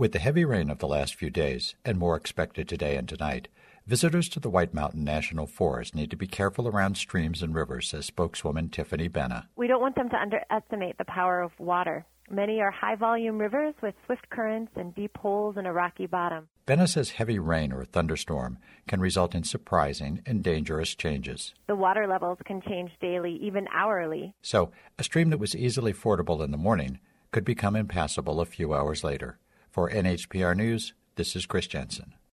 With the heavy rain of the last few days, and more expected today and tonight, visitors to the White Mountain National Forest need to be careful around streams and rivers, says spokeswoman Tiffany Benna. We don't want them to underestimate the power of water. Many are high-volume rivers with swift currents and deep holes in a rocky bottom. Benna says heavy rain or a thunderstorm can result in surprising and dangerous changes. The water levels can change daily, even hourly. So, a stream that was easily fordable in the morning could become impassable a few hours later. For NHPR News, this is Chris Jensen.